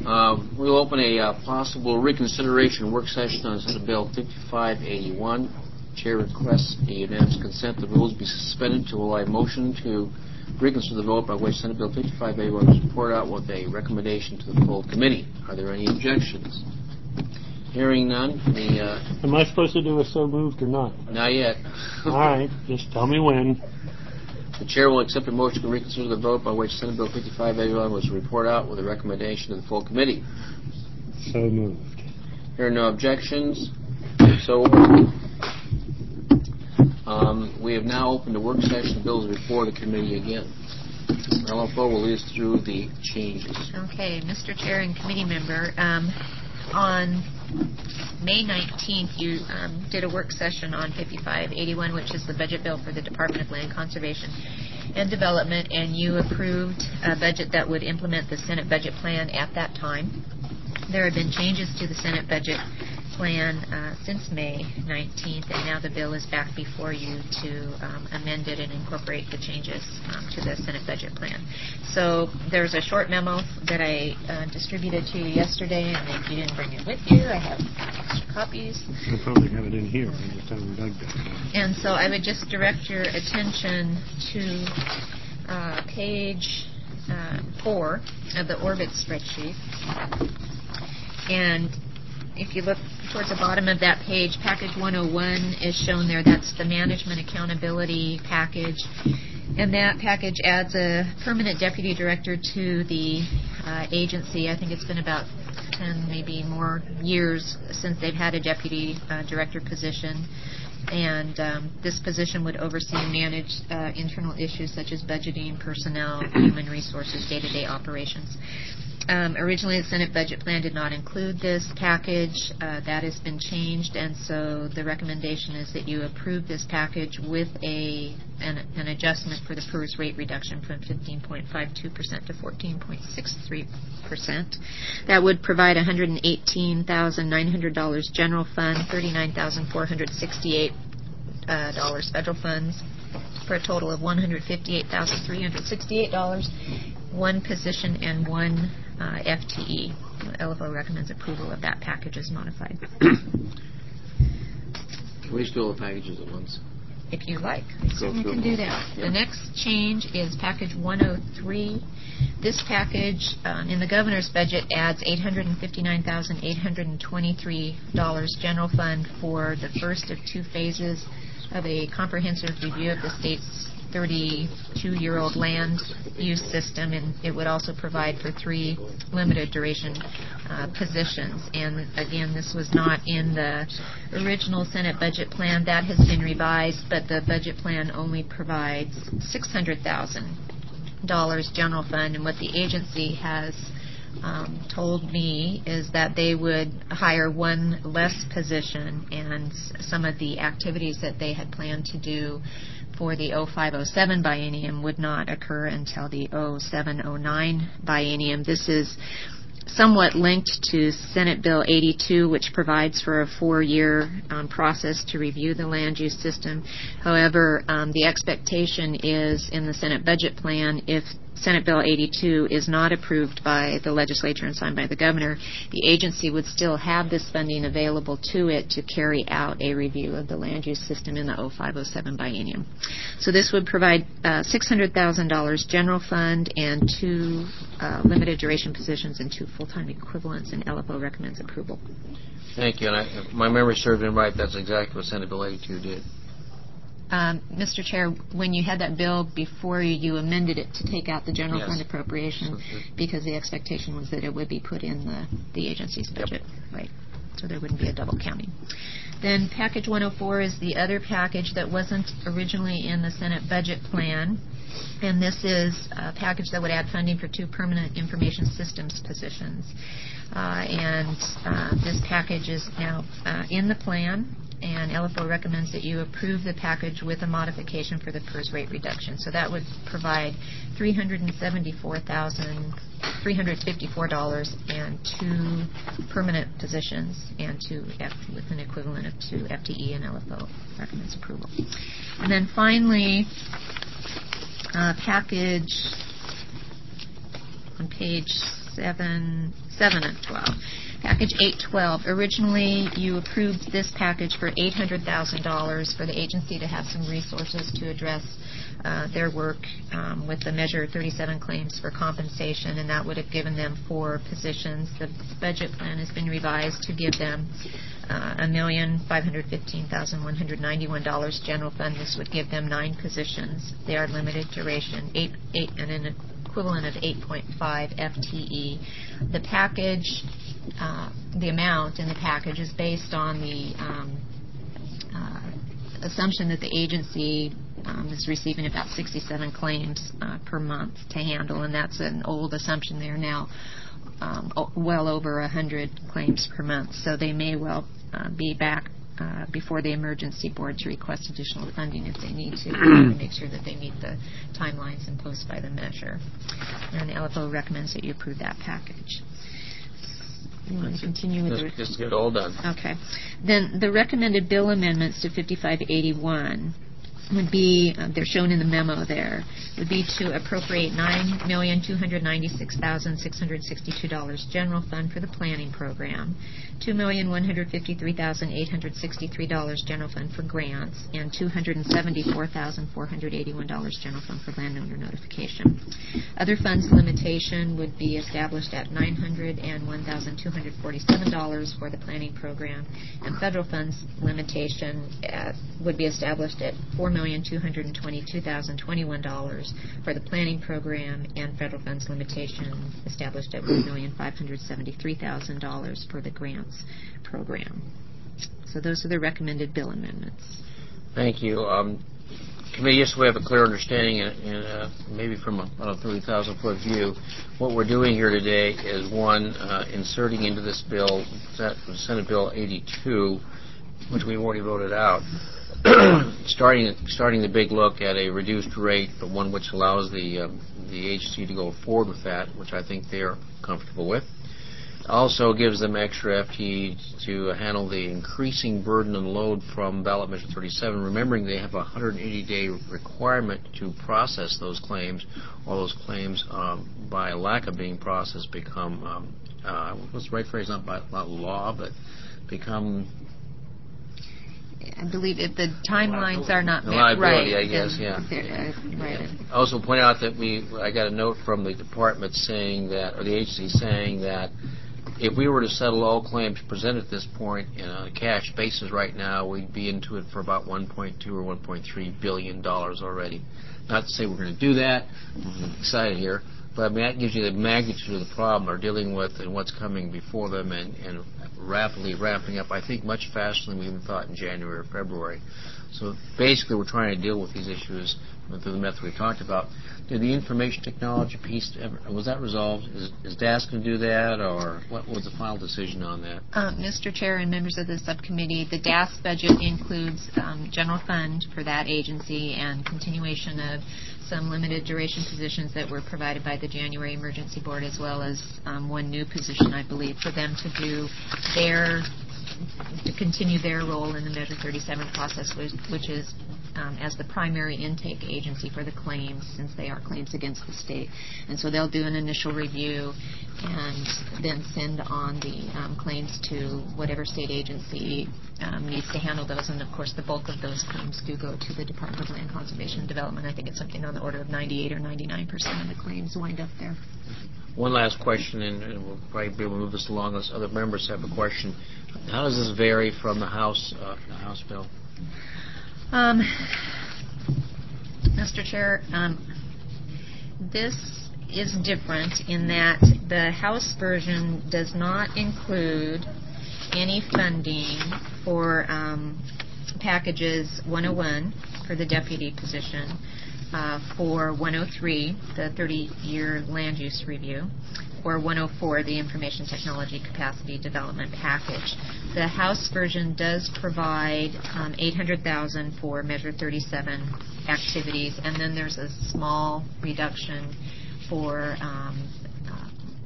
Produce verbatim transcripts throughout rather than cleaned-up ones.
Uh, we'll open a uh, possible reconsideration work session on Senate Bill fifty-five eighty-one. Chair requests a unanimous consent the rules be suspended to allow a motion to reconsider the vote by which Senate Bill fifty-five eighty-one was reported out with a recommendation to the full committee. Are there any objections? Hearing none. The, uh, Am I supposed to do a so moved or not? Not yet. All right. Just tell me when. The chair will accept a motion to reconsider the vote by which Senate Bill fifty-five eighty-one was reported out with a recommendation to the full committee. So moved. Here are no objections. So um, we have now opened the work session. The bill is before the committee again. L F O will lead us through the changes. Okay, Mister Chair and committee member, um, on May nineteenth, you um, did a work session on fifty-five eighty-one, which is the budget bill for the Department of Land Conservation and Development, and you approved a budget that would implement the Senate budget plan at that time. There have been changes to the Senate budget plan uh, since May nineteenth, and now the bill is back before you to um, amend it and incorporate the changes um, to the Senate budget plan. So there's a short memo that I uh, distributed to you yesterday, and if you didn't bring it with you, I have extra copies. I probably have it in here. I just haven't dug that. And so I would just direct your attention to uh, page uh, four of the Orbit spreadsheet. And if you look towards the bottom of that page, package one oh one is shown there. That's the management accountability package. And that package adds a permanent deputy director to the uh, agency. I think it's been about ten, maybe more years since they've had a deputy uh, director position. And um, this position would oversee and manage uh, internal issues such as budgeting, personnel, human resources, day-to-day operations. Um, originally, the Senate budget plan did not include this package. Uh, that has been changed, and so the recommendation is that you approve this package with a an, an adjustment for the PERS rate reduction from fifteen point five two percent to fourteen point six three percent. That would provide one hundred eighteen thousand nine hundred dollars general fund, thirty-nine thousand four hundred sixty-eight dollars uh, federal funds, for a total of one hundred fifty-eight thousand three hundred sixty-eight dollars, one position and one uh, F T E. L F O recommends approval of that package as modified. Can we just do all the packages at once? If you like, I certainly can do that. Yep. The next change is package one oh three. This package um, in the governor's budget adds eight hundred fifty-nine thousand eight hundred twenty-three dollars general fund for the first of two phases of a comprehensive review of the state's thirty-two-year-old land use system, and it would also provide for three limited duration uh, positions. And again, this was not in the original Senate budget plan. That has been revised, but the budget plan only provides six hundred thousand dollars general fund, and what the agency has Um, told me is that they would hire one less position, and some of the activities that they had planned to do for the oh five oh seven biennium would not occur until the oh seven oh nine biennium. This is somewhat linked to Senate Bill eighty-two, which provides for a four-year um, process to review the land use system. However, um, the expectation is in the Senate budget plan, if Senate Bill eighty-two is not approved by the legislature and signed by the governor, the agency would still have this funding available to it to carry out a review of the land use system in the oh five oh seven biennium. So this would provide uh, six hundred thousand dollars general fund and two uh, limited duration positions and two full-time equivalents, and L F O recommends approval. Thank you. And I, if my memory serves me right, that's exactly what Senate Bill eighty-two did. Um, Mister Chair, when you had that bill before you, you amended it to take out the general yes. fund appropriation because the expectation was that it would be put in the, the agency's budget. Yep. Right. So there wouldn't be a double counting. Then package one oh four is the other package that wasn't originally in the Senate budget plan. And this is a package that would add funding for two permanent information systems positions. Uh, and uh, this package is now uh, in the plan, and L F O recommends that you approve the package with a modification for the PERS rate reduction. So that would provide three hundred seventy-four thousand three hundred fifty-four dollars and two permanent positions and two F, with an equivalent of two F T E, and L F O recommends approval. And then finally, uh, package on page seven, seven of twelve. Package eight twelve. Originally, you approved this package for eight hundred thousand dollars for the agency to have some resources to address uh, their work um, with the Measure thirty-seven claims for compensation, and that would have given them four positions. The budget plan has been revised to give them a million five hundred fifteen thousand one hundred ninety-one dollars general fund. This would give them nine positions. They are limited duration, eight, eight, and an equivalent of eight point five F T E. The package, uh, the amount in the package is based on the um, uh, assumption that the agency um, is receiving about sixty-seven claims uh, per month to handle, and that's an old assumption. They are now um, o- well over one hundred claims per month, so they may well uh, be back Uh, before the emergency board to request additional funding if they need to, to make sure that they meet the timelines imposed by the measure. And the L F O recommends that you approve that package. You want to continue with just, the... Just get it all done. Okay. Then the recommended bill amendments to fifty-five eighty-one would be, uh, they're shown in the memo there, would be to appropriate nine million two hundred ninety-six thousand six hundred sixty-two dollars general fund for the planning program, two million one hundred fifty-three thousand eight hundred sixty-three dollars general fund for grants, and two hundred seventy-four thousand four hundred eighty-one dollars general fund for landowner notification. Other funds limitation would be established at nine hundred one thousand two hundred forty-seven dollars for the planning program, and federal funds limitation at, would be established at four million two hundred twenty-two thousand twenty-one dollars for the planning program, and federal funds limitation established at one million five hundred seventy-three thousand dollars for the grants program. So those are the recommended bill amendments. Thank you. Um, committee, just so we have a clear understanding, and, and uh, maybe from a, a thirty thousand foot view, what we're doing here today is, one, uh, inserting into this bill, Senate Bill eighty-two, which we've already voted out, starting starting the big look at a reduced rate, but one which allows the um, the agency to go forward with that, which I think they're comfortable with. Also gives them extra F T E to handle the increasing burden and load from ballot measure thirty-seven, remembering they have a one hundred eighty day requirement to process those claims. All those claims, um, by lack of being processed, become, um, uh, what's the right phrase, not by not law, but become... I believe if the timelines are not met, liability, right, I guess, yeah. Uh, right. yeah. I also point out that we, I got a note from the department saying that, or the agency saying that, if we were to settle all claims presented at this point in a cash basis right now, we'd be into it for about one point two or one point three billion dollars already. Not to say we're going to do that. I'm excited here. But I mean, that gives you the magnitude of the problem they're dealing with and what's coming before them, and, and rapidly ramping up, I think, much faster than we even thought in January or February. So basically, we're trying to deal with these issues through the method we talked about. Did the information technology piece, ever, was that resolved? Is, is D A S going to do that, or what was the final decision on that? Uh, Mister Chair and members of the subcommittee, the D A S budget includes um, general fund for that agency and continuation of some limited duration positions that were provided by the January Emergency Board, as well as um, one new position, I believe, for them to do their, to continue their role in the Measure thirty-seven process, which, which is um, as the primary intake agency for the claims, since they are claims against the state. And so they'll do an initial review and then send on the um, claims to whatever state agency um, needs to handle those. And, of course, the bulk of those claims do go to the Department of Land Conservation and Development. I think it's something on the order of ninety-eight or ninety-nine percent of the claims wind up there. One last question, and, and we'll probably be able to move this along unless other members have a question. How does this vary from the House uh, the House bill? Um, Mister Chair, um, this is different in that the House version does not include any funding for um, packages one oh one for the deputy position, uh, for one oh three, the thirty-year land use review, or one oh four, the information technology capacity development package. The House version does provide um, eight hundred thousand dollars for Measure thirty-seven activities, and then there's a small reduction for um, uh,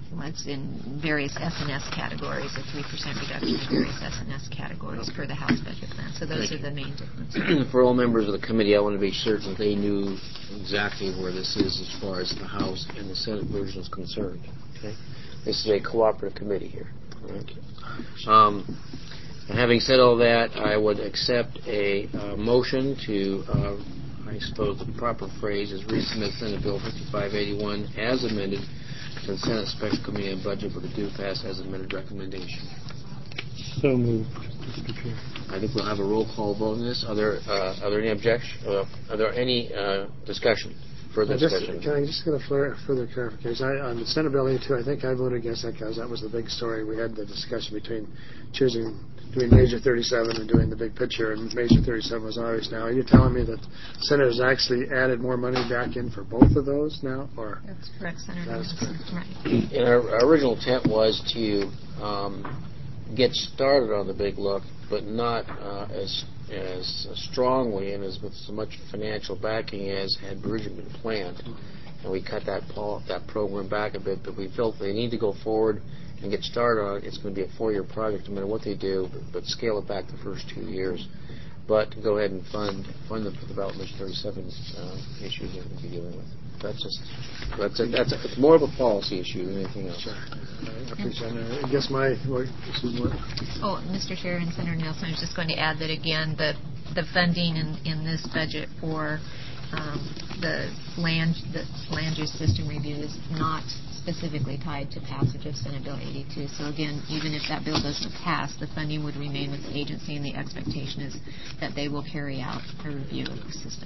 it's in various S and S categories, a three percent reduction in various S and S categories per the House budget plan. So those are the main differences. For all members of the committee, I want to be certain they knew exactly where this is as far as the House and the Senate version is concerned. Okay, this is a cooperative committee here. Right? Um, having said all that, I would accept a uh, motion to, uh, I suppose the proper phrase is resubmit Senate Bill fifty-five eighty-one as amended to the Senate Special Committee on Budget with a due pass as amended recommendation. So moved, Mister Chair. I think we'll have a roll call vote on this. Are there, uh, are there any objection? Uh, are there any uh, discussion? Further I just, discussion? can I just get a further, further clarification? I, on the Senate Bill eighty-two, I think I voted against that because that was the big story. We had the discussion between choosing doing Major thirty-seven and doing the big picture, and Major thirty-seven was ours. Now, are you telling me that the Senate has actually added more money back in for both of those now? Or That's correct, Senator. That is correct. Right. And our, our original intent was to um, get started on the big look, but not uh, as as strongly and as with so much financial backing as had originally been planned. And we cut that pol- that program back a bit, but we felt they need to go forward and get started on it. It's going to be a four-year project, no matter what they do, but, but scale it back the first two years. But to go ahead and fund fund the development thirty-seven uh, issues that we'll be dealing with. That's just that's a, that's a, it's more of a policy issue than anything else. Sure. I appreciate it. I guess my what, what? Oh, Mister Chair and Senator Nelson, I was just going to add that again, the the funding in, in this budget for um, the land the land use system review is not specifically tied to passage of Senate Bill eighty-two. So again, even if that bill doesn't pass, the funding would remain with the agency, and the expectation is that they will carry out a review of the system.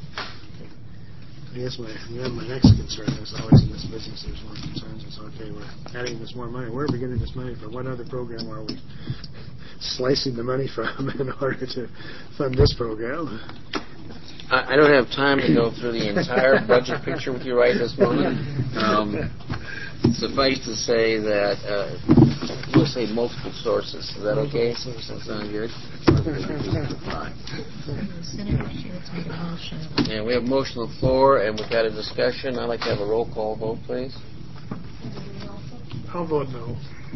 I guess my then my next concern is always in this business. There's more concerns. It's okay. We're adding this more money. Where are we getting this money for? What other program are we slicing the money from in order to fund this program? I, I don't have time to go through the entire budget picture with you right this moment. Um, suffice to say that uh, we'll say multiple sources. Is that okay? Does that sound good? Senator Shields made a motion. And we have a motion on the floor, and we've got a discussion. I'd like to have a roll call vote, please. I'll vote no.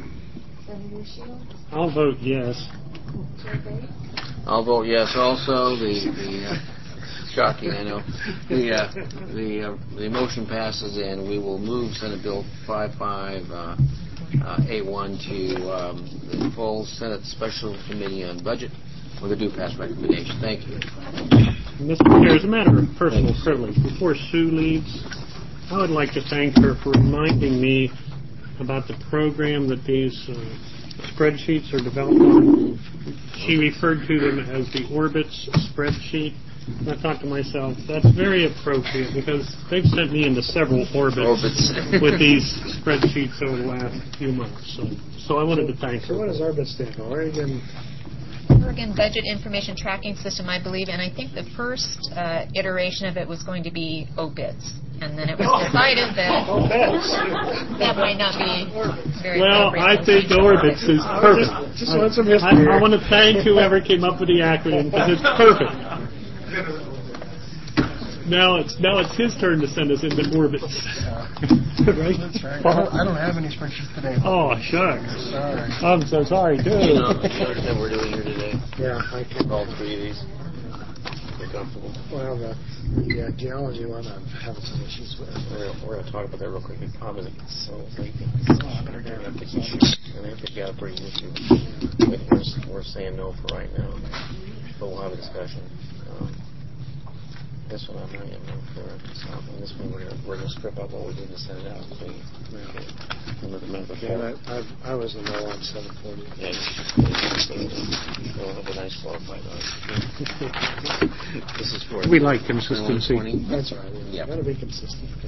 I'll vote yes. I'll vote yes. Also, the the uh, shocking, I know. The uh, the uh, the motion passes, and we will move Senate Bill fifty-five eighty-one to um, the full Senate Special Committee on Budget with a due pass recommendation. Thank you. Mister Chair, as a matter of personal privilege, before Sue leaves, I would like to thank her for reminding me about the program that these uh, spreadsheets are developed on. She referred to them as the Orbitz spreadsheet. And I thought to myself, that's very appropriate because they've sent me into several orbits, Orbits. with these spreadsheets over the last few months. So, so I wanted to thank her. So what does Orbit stand for? Oregon. Oregon Budget Information Tracking System, I believe, and I think the first uh, iteration of it was going to be O B I T S, and then it was decided that that might not be very Well, I think Orbitz is perfect. Just want some history I, here. I want to thank whoever came up with the acronym because it's perfect. Now it's now it's his turn to send us into Orbitz. Right? That's right. I don't, I don't have any spreadsheets today. Oh, shucks. Sorry. I'm so sorry, too. You know, you understand what we're doing here today? Yeah, I can. All three of these. You're comfortable? Well, the, the uh, geology one I'm having some issues with. We're, we're going to talk about that real quick. The problem is it gets so lengthy. We're going to have to get and I think you got a pretty issue. We're, we're saying no for right now, but we'll have a discussion. Um, This one I'm not yet known for. So this one we're gonna we're gonna strip out what we did and send it out clean. Okay. Another minute Okay, before. I, I, I was a no on seven forty. Yeah, we'll have a nice qualified on. This is for We like consistency. That's all right. Yeah. Got to be consistent. Okay.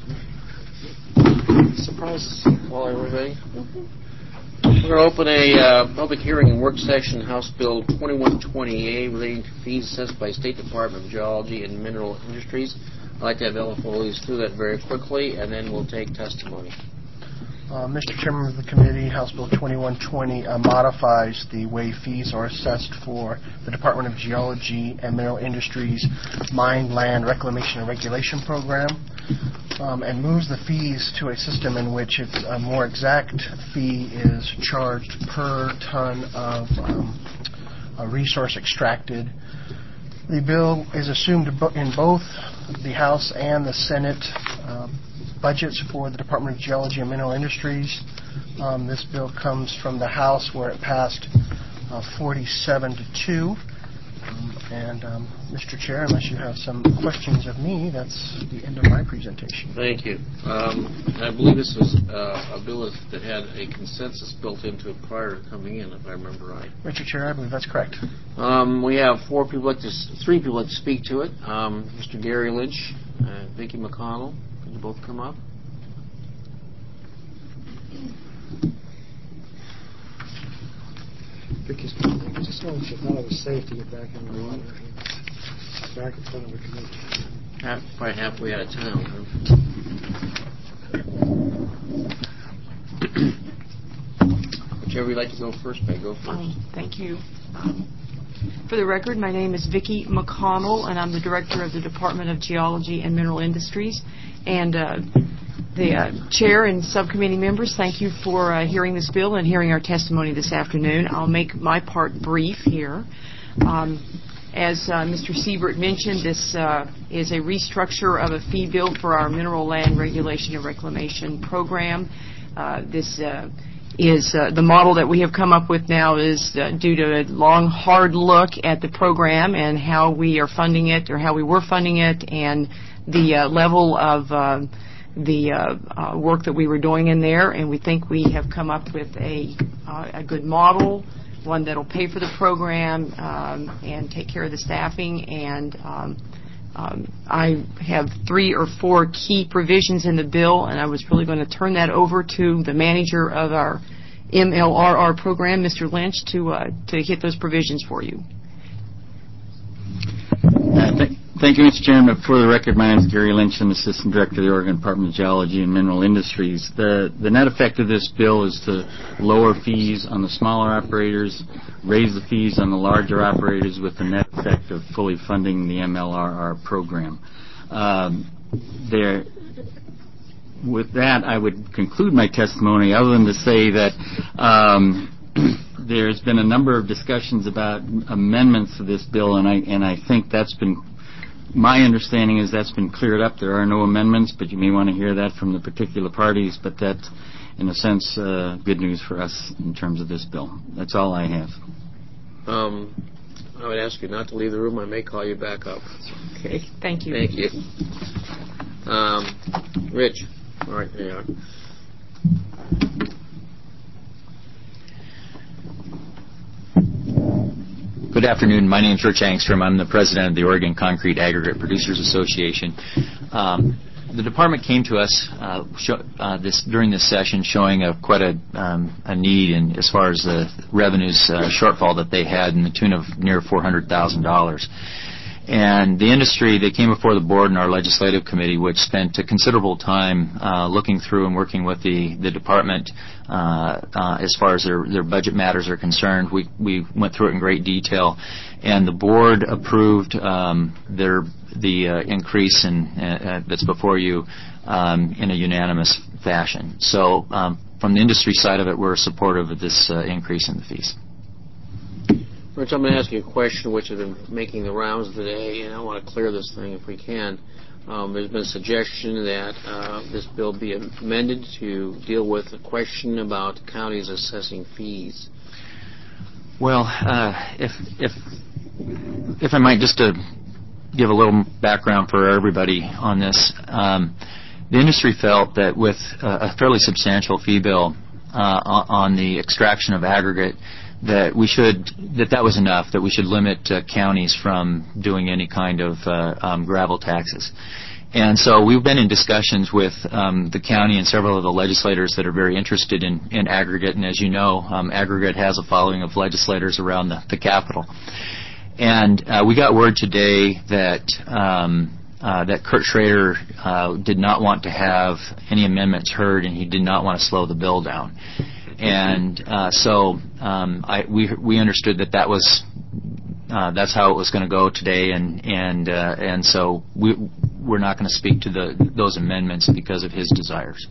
Surprises. Well, everybody. We're going to open a uh, public hearing and work session, House Bill twenty-one twenty A, relating to fees assessed by State Department of Geology and Mineral Industries. I'd like to have Ellen Foley through that very quickly, and then we'll take testimony. Uh, Mister Chairman of the committee, House Bill twenty-one twenty uh, modifies the way fees are assessed for the Department of Geology and Mineral Industries Mine Land Reclamation and Regulation Program, um, and moves the fees to a system in which it's a more exact fee is charged per ton of um, a resource extracted. The bill is assumed in both the House and the Senate um, budgets for the Department of Geology and Mineral Industries. Um, this bill comes from the House, where it passed uh, forty-seven to two. Um, and, um, Mister Chair, unless you have some questions of me, that's the end of my presentation. Thank you. Um, I believe this was uh, a bill that had a consensus built into it prior to coming in, if I remember right. Mister Chair, I believe that's correct. Um, we have four people like to, three people like to speak to it. Um, Mister Gary Lynch, uh, Vicki McConnell. Could you both come up? Vicky's I just wanted to thought it was safe to get back in the water. Back in front of the committee. Half, probably halfway out of town, huh? Whichever you'd like to go first, may go first. Um, thank you. Um, for the record, my name is Vicki McConnell, and I'm the Director of the Department of Geology and Mineral Industries. And uh, the uh, Chair and subcommittee members, thank you for uh, hearing this bill and hearing our testimony this afternoon. I'll make my part brief here. Um, as uh, Mister Siebert mentioned, this uh, is a restructure of a fee bill for our Mineral Land Regulation and Reclamation Program. Uh, this uh, is uh, the model that we have come up with now is uh, due to a long, hard look at the program and how we are funding it, or how we were funding it, and the uh, level of uh, the uh, uh, work that we were doing in there. And we think we have come up with a, uh, a good model, one that will pay for the program um, and take care of the staffing. And um, um, I have three or four key provisions in the bill, and I was really going to turn that over to the manager of our M L R R program, Mister Lynch, to uh, to hit those provisions for you. Uh, th- thank you, Mister Chairman. For the record, my name is Gary Lynch. I'm Assistant Director of the Oregon Department of Geology and Mineral Industries. The, the net effect of this bill is to lower fees on the smaller operators, raise the fees on the larger operators, with the net effect of fully funding the M L R R program. Um, there, with that, I would conclude my testimony, other than to say that um, there's been a number of discussions about amendments to this bill, and I and I think that's been, my understanding is that's been cleared up. There are no amendments, but you may want to hear that from the particular parties, but that's, in a sense, uh, good news for us in terms of this bill. That's all I have. Um, I would ask you not to leave the room. I may call you back up. Okay, thank you. Thank you. Um, Rich. All right, there you are. Good afternoon. My name is Rich Angstrom. I'm the president of the Oregon Concrete Aggregate Producers Association. Um, the department came to us uh, show, uh, this, during this session showing a, quite a, um, a need in, as far as the revenues uh, shortfall that they had in the tune of near four hundred thousand dollars. And the industry, they came before the board and our legislative committee, which spent a considerable time uh, looking through and working with the, the department uh, uh, as far as their, their budget matters are concerned. We, we went through it in great detail, and the board approved um, their, the uh, increase in, uh, that's before you um, in a unanimous fashion. So um, from the industry side of it, we're supportive of this uh, increase in the fees. Rich, I'm going to ask you a question which has been making the rounds today, and I want to clear this thing if we can. Um, there's been a suggestion that uh, this bill be amended to deal with the question about counties assessing fees. Well, uh, if if if I might, just to give a little background for everybody on this, um, the industry felt that with uh, a fairly substantial fee bill uh, on the extraction of aggregate, that we should, that that was enough, that we should limit uh, counties from doing any kind of uh, um, gravel taxes. And so we've been in discussions with um, the county and several of the legislators that are very interested in, in aggregate. And as you know, um, aggregate has a following of legislators around the, the Capitol. And uh, we got word today that um, uh, that Kurt Schrader uh, did not want to have any amendments heard, and he did not want to slow the bill down. And uh, so um, I, we we understood that that was uh, that's how it was going to go today, and and uh, and so we we're not going to speak to the those amendments because of his desires.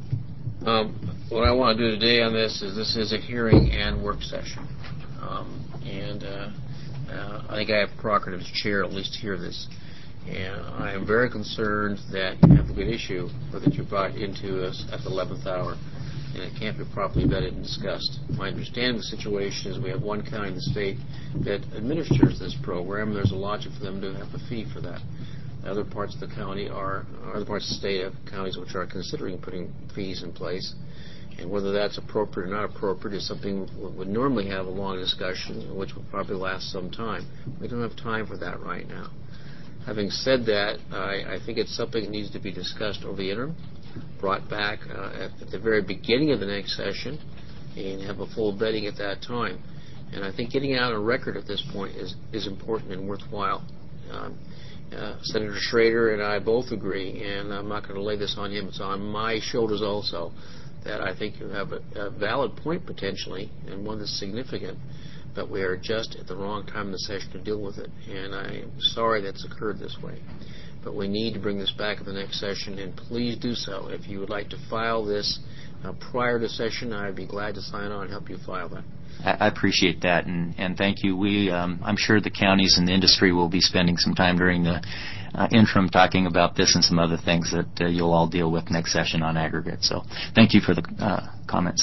Um, what I want to do today on this is this is a hearing and work session, um, and uh, uh, I think I have prerogative as chair at least to hear this. And I am very concerned that you have a good issue or that you brought into us at the eleventh hour, and it can't be properly vetted and discussed. My understanding of the situation is we have one county in the state that administers this program, and there's a logic for them to have a fee for that. Other parts of the county are, other parts of the state have counties which are considering putting fees in place, and whether that's appropriate or not appropriate is something we would normally have a long discussion, which would probably last some time. We don't have time for that right now. Having said that, I, I think it's something that needs to be discussed over the interim, brought back uh, at, at the very beginning of the next session, and have a full vetting at that time. And I think getting it out on record at this point is, is important and worthwhile. Um, uh, Senator Schrader and I both agree, and I'm not going to lay this on him, it's on my shoulders also, that I think you have a, a valid point potentially, and one that's significant, but we are just at the wrong time in the session to deal with it, and I'm sorry that's occurred this way. But we need to bring this back at the next session, and please do so. If you would like to file this uh, prior to session, I'd be glad to sign on and help you file that. I appreciate that, and, and thank you. We, um, I'm sure the counties and the industry will be spending some time during the uh, interim talking about this and some other things that uh, you'll all deal with next session on aggregate. So thank you for the uh, comments.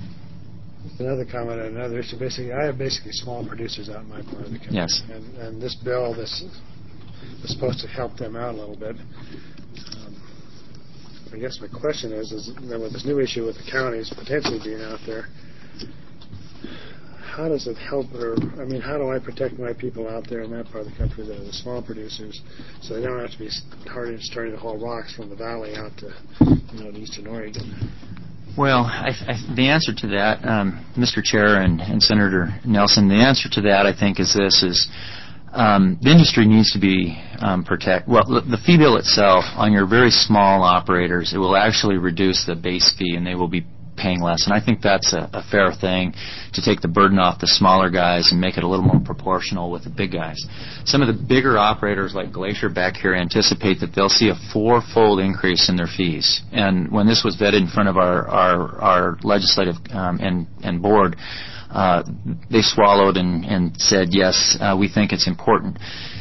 Another comment on another issue. Basically, I have basically small producers out in my part of the country. Yes. And, and this bill, this is supposed to help them out a little bit. Um, I guess my question is, is you know, with this new issue with the counties potentially being out there, how does it help, or, I mean, how do I protect my people out there in that part of the country that are the small producers so they don't have to be starting, starting to haul rocks from the valley out to, you know, to eastern Oregon? Well, I, I, the answer to that, um, Mister Chair and, and Senator Nelson, the answer to that, I think, is this, is um, the industry needs to be um, protected. Well, the, the fee bill itself, on your very small operators, it will actually reduce the base fee, and they will be paying less. And I think that's a, a fair thing, to take the burden off the smaller guys and make it a little more proportional with the big guys. Some of the bigger operators like Glacier back here anticipate that they'll see a four-fold increase in their fees. And when this was vetted in front of our, our, our legislative um, and, and board, uh, they swallowed and, and said, yes, uh, we think it's important.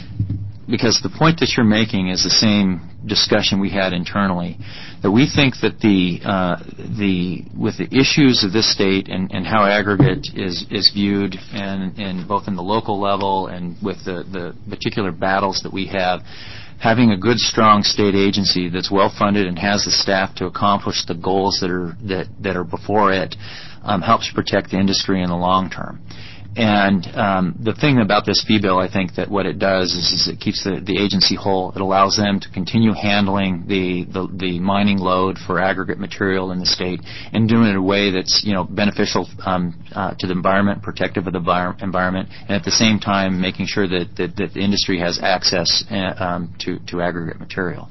Because the point that you're making is the same discussion we had internally, that we think that the uh, the with the issues of this state and, and how aggregate is is viewed, and, and both in the local level and with the, the particular battles that we have, having a good, strong state agency that's well funded and has the staff to accomplish the goals that are that, that are before it um, helps protect the industry in the long term. And um, the thing about this fee bill, I think that what it does is, is it keeps the, the agency whole. It allows them to continue handling the, the, the mining load for aggregate material in the state and doing it in a way that's, you know, beneficial um, uh, to the environment, protective of the vi- environment, and at the same time making sure that, that, that the industry has access uh, um, to, to aggregate material.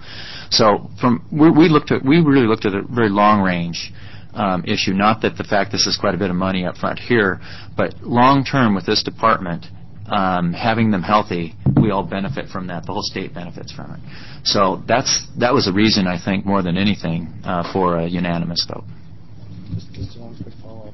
So from we, we looked at we really looked at a very long range Um, issue. Not that the fact this is quite a bit of money up front here, but long term with this department, um, having them healthy, we all benefit from that. The whole state benefits from it. So that's that was a reason, I think, more than anything, uh, for a unanimous vote. Just, just one quick follow-up.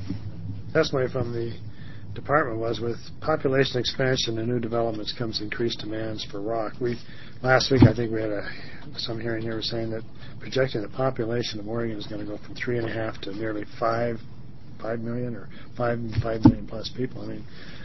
Testimony from the department was, with population expansion and new developments comes increased demands for rock. We last week, I think we had a some hearing here saying that projecting the population of Oregon is going to go from three and a half to nearly five, five million or five, five million plus people. I mean,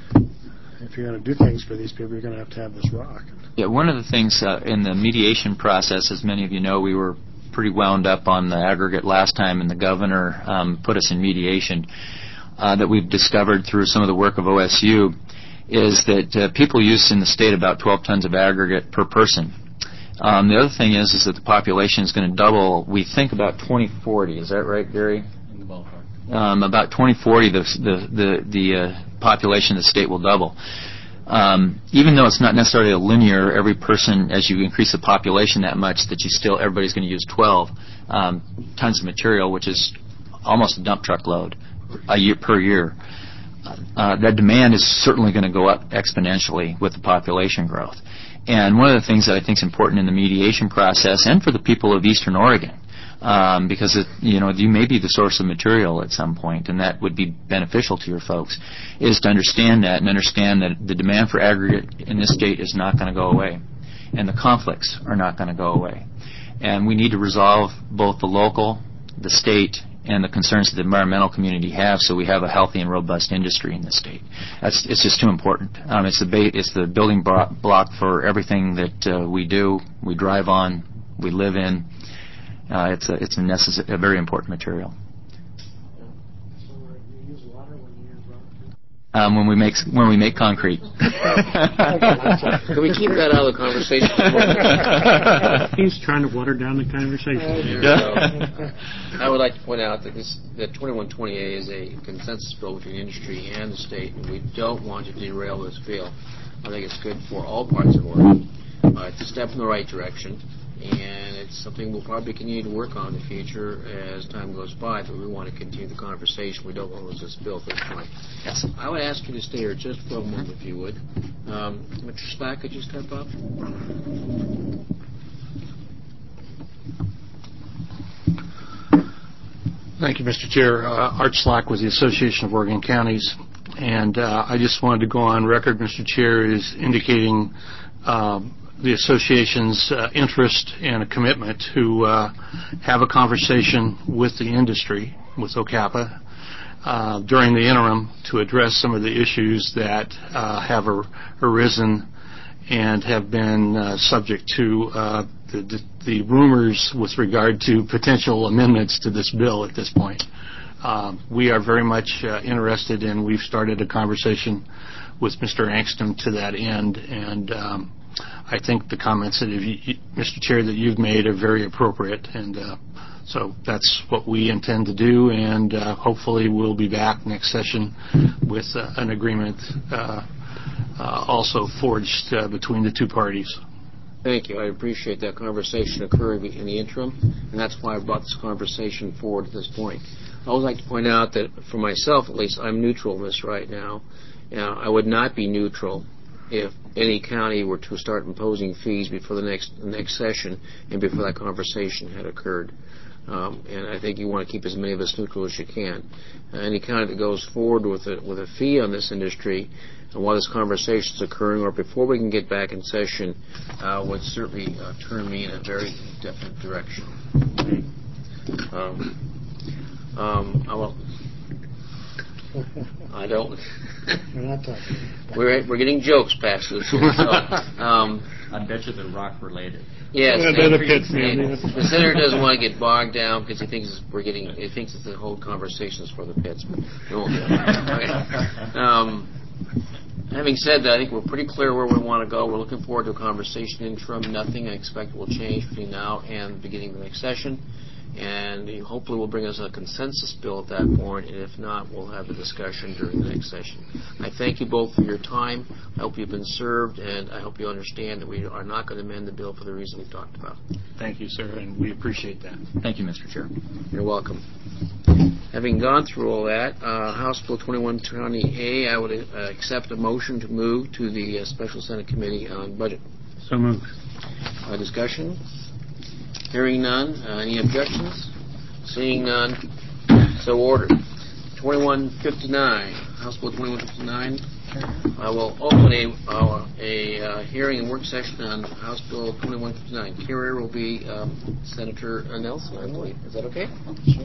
if you're going to do things for these people, you're going to have to have this rock. Yeah, one of the things uh, in the mediation process, as many of you know, we were pretty wound up on the aggregate last time, and the governor um, put us in mediation. Uh, that we've discovered through some of the work of O S U is that uh, people use in the state about twelve tons of aggregate per person. Um, the other thing is is that the population is going to double, we think, about twenty forty. Is that right, Gary? In the ballpark. Um, about twenty forty, the the the, the uh, population of the state will double. um, even though it's not necessarily a linear, every person, as you increase the population that much, that you still, everybody's going to use twelve um, tons of material, which is almost a dump truck load a year per year. Uh, that demand is certainly going to go up exponentially with the population growth. And one of the things that I think is important in the mediation process, and for the people of Eastern Oregon, um, because it, you know, you may be the source of material at some point, and that would be beneficial to your folks, is to understand that and understand that the demand for aggregate in this state is not going to go away, and the conflicts are not going to go away. And we need to resolve both the local, the state, and the concerns that the environmental community have, so we have a healthy and robust industry in this state. That's, it's just too important. Um, it's the ba- it's the building bro- block for everything that uh, we do, we drive on, we live in. Uh, it's a it's a, necess- a very important material. Um, when we make when we make concrete. Can we keep that out of the conversation? He's trying to water down the conversation. Yeah. I would like to point out that this that twenty-one twenty A is a consensus bill between industry and the state, and we don't want to derail this bill. I think it's good for all parts of Oregon. Uh, it's a step in the right direction, and it's something we'll probably continue to work on in the future as time goes by, but we want to continue the conversation. We don't want to lose this bill at this point. Yes. I would ask you to stay here just for a moment, if you would. Um, Mister Slack, could you step up? Thank you, Mister Chair. Uh, Art Slack with the Association of Oregon Counties, and uh, I just wanted to go on record, Mister Chair, is indicating um, the association's uh, interest and a commitment to uh, have a conversation with the industry, with O C A P A, uh, during the interim to address some of the issues that uh, have ar- arisen and have been uh, subject to uh, the, the, the rumors with regard to potential amendments to this bill at this point. Uh, we are very much uh, interested, and we've started a conversation with Mister Angston to that end, and um, I think the comments that you, Mister Chair, that you've made are very appropriate, and uh, so that's what we intend to do, and uh, hopefully we'll be back next session with uh, an agreement uh, uh, also forged uh, between the two parties. Thank you. I appreciate that conversation occurring in the interim, and that's why I brought this conversation forward at this point. I would like to point out that, for myself at least, I'm neutral in this right now. Now, I would not be neutral if any county were to start imposing fees before the next the next session and before that conversation had occurred. Um, and I think you want to keep as many of us neutral as you can. Uh, any county that goes forward with a, with a fee on this industry, and while this conversation is occurring, or before we can get back in session, uh, would certainly uh, turn me in a very definite direction. Um, um, I will. I don't. We're not talking. We're we're getting jokes past this. So, um, I bet you they're rock related. Yes, Yeah, they're the pits, man. the senator doesn't want to get bogged down because he thinks we're getting. He thinks that the whole conversation is for the pits. But we won't do that. Okay. Um, having said that, I think we're pretty clear where we want to go. We're looking forward to a conversation interim. Nothing I expect will change between now and the beginning of the next session. And hopefully will bring us a consensus bill at that point, and if not, we'll have a discussion during the next session. I thank you both for your time. I hope you've been served, and I hope you understand that we are not going to amend the bill for the reason we've talked about. Thank you, sir, and we appreciate that. Thank you, Mister Chair. You're welcome. Having gone through all that, uh, House Bill twenty-one twenty A, I would uh, accept a motion to move to the uh, Special Senate Committee on Budget. So moved. Uh, discussion? Hearing none. Uh, any objections? Seeing none. So ordered. twenty-one fifty-nine. House Bill twenty-one fifty-nine. I will open a, uh, a uh, hearing and work session on House Bill twenty-one fifty-nine. Carrier will be um, Senator Nelson, I believe. Is that okay?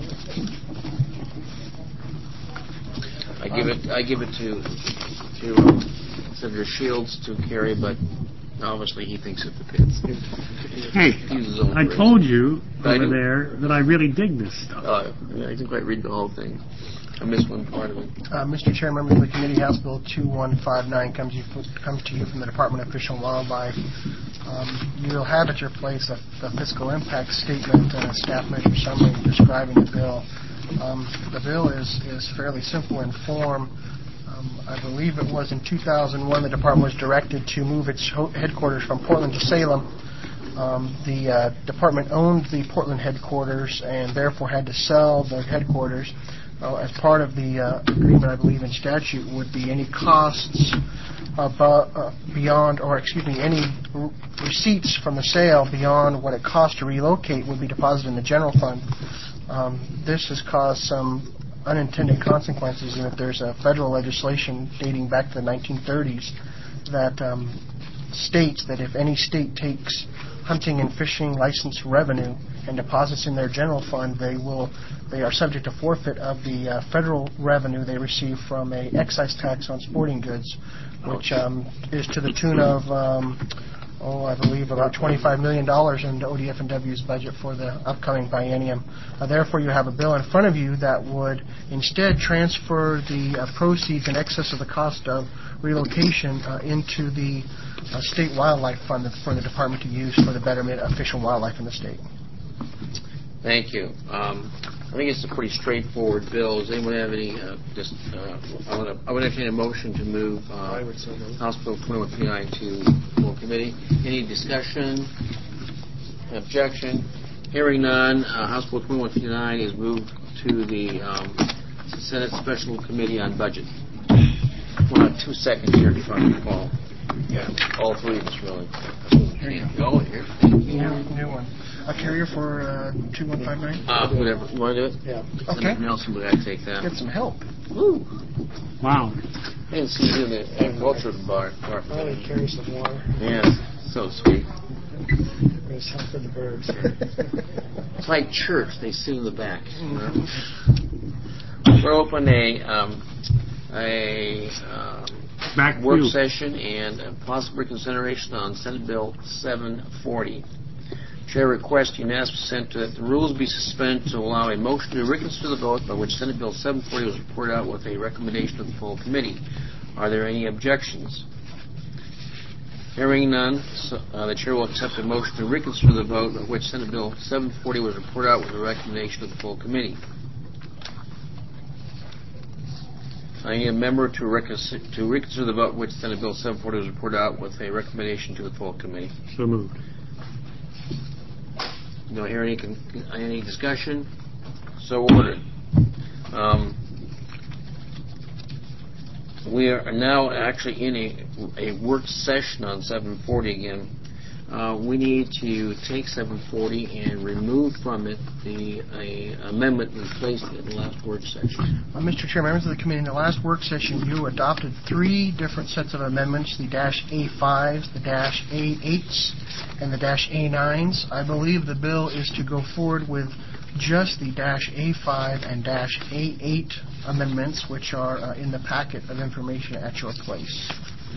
I give it. I give it to to uh, Senator Shields to carry, but obviously he thinks of the pits. Hey, I told you over there that I really dig this stuff. Uh, I didn't quite read the whole thing. I missed one part of it. Uh, Mister Chair, members of the committee, House Bill two one five nine comes, you, comes to you from the Department of Fish and Wildlife. Um, you'll have at your place a, a fiscal impact statement and a staff measure summary describing the bill. Um, the bill is, is fairly simple in form. Um, I believe it was in two thousand one the department was directed to move its ho- headquarters from Portland to Salem. Um, the uh, department owned the Portland headquarters and therefore had to sell the headquarters. Uh, as part of the uh, agreement, I believe in statute, would be any costs above, uh, beyond, or excuse me, any r- receipts from the sale beyond what it cost to relocate would be deposited in the general fund. Um, this has caused some unintended consequences in that there's a federal legislation dating back to the nineteen thirties that um, states that if any state takes hunting and fishing license revenue and deposits in their general fund, they will they are subject to forfeit of the uh, federal revenue they receive from a excise tax on sporting goods, which um, is to the tune of um, oh, I believe about twenty-five million dollars in O D F and W's budget for the upcoming biennium. Uh, therefore, you have a bill in front of you that would instead transfer the uh, proceeds in excess of the cost of relocation uh, into the uh, state wildlife fund for the department to use for the betterment of fish and wildlife in the state. Thank you. Um, I think it's a pretty straightforward bill. Does anyone have any? Uh, just, uh, I would I would entertain a motion to move uh, House Bill twenty-one fifty-nine to full committee. Any discussion? Objection? Hearing none. Uh, House Bill twenty-one fifty-nine is moved to the um, Senate Special Committee on Budget. We'll have two seconds here to try to call. Yeah, all three of us really. Here you go. Oh, here. New, new one. A carrier for uh, two one five nine? Uh, whatever. You want to do it? Yeah. Okay. Nelson would have to take that. Get some help. Woo. Wow. I didn't see you in the agriculture bar. bar. Probably carry some water. Yes, so sweet. There's help for the birds. It's like church. They sit in the back. You know? We're open a um, a um, Back work to. session and a possible reconsideration on Senate Bill seven forty. Chair requests unanimous consent that the rules be suspended to allow a motion to reconsider the vote by which Senate Bill seven forty was reported out with a recommendation of the full committee. Are there any objections? Hearing none, so, uh, the chair will accept a motion to reconsider the vote by which Senate Bill seven forty was reported out with a recommendation of the full committee. I need a member to, reconsider, to reconsider the vote by which Senate Bill seven forty was reported out with a recommendation to the full committee. So moved. Do I hear any con- any discussion? So ordered. Um, we are now actually in a, a work session on seven forty again. Uh, we need to take seven forty and remove from it the a amendment we placed in the last work session. Uh, Mister Chair, members of the committee, in the last work session, you adopted three different sets of amendments, the dash A fives, the dash A eights, and the dash A nines. I believe the bill is to go forward with just the dash A five and dash A eight amendments, which are uh, in the packet of information at your place.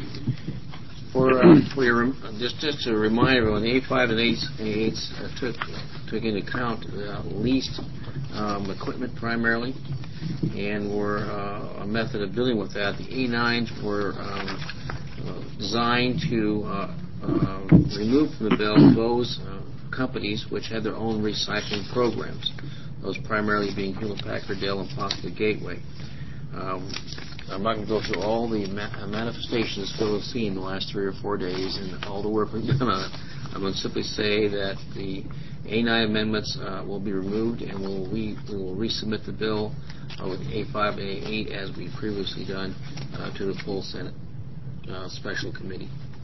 For, uh, for your, just, just to remind everyone, the A five and A eights uh, took took into account uh, leased um, equipment primarily, and were uh, a method of dealing with that. The A nines were um, uh, designed to uh, uh, remove from the bill those uh, companies which had their own recycling programs, those primarily being Hewlett-Packard, Dell, and possibly Gateway. Um, I'm not going to go through all the ma- manifestations Phil has seen the last three or four days and all the work we've done on it. I'm going to simply say that the A nine amendments uh, will be removed, and we'll re- we will resubmit the bill uh, with A five and A eight as we've previously done uh, to the full Senate uh, Special Committee.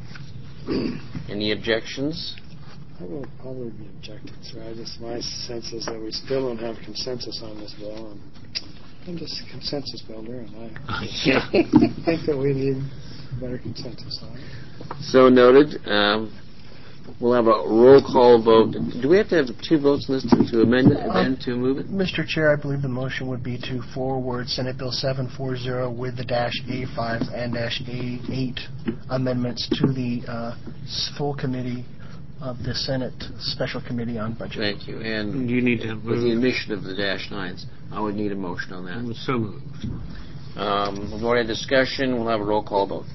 Any objections? I will probably be objecting, sir. I just, my sense is that we still don't have consensus on this bill. And I'm just a consensus builder, and I think that we need better consensus on it. So noted. Um, we'll have a roll call vote. Do we have to have two votes on this to, to amend it and then to move it? Mister Chair, I believe the motion would be to forward Senate Bill seven forty with the dash A five and dash A eight amendments to the uh, full committee of the Senate Special Committee on Budget. Thank you. And You need to with move. the omission of the dash nines, I would need a motion on that. So moved. Um, we've already had discussion. We'll have a roll call vote.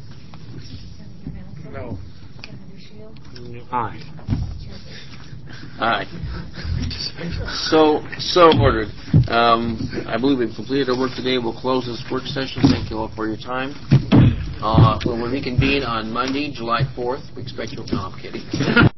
No. Aye. Aye. So, so ordered. Um, I believe we've completed our work today. We'll close this work session. Thank you all for your time. Uh, when we reconvene on Monday, July fourth, we expect you. No, I'm kidding.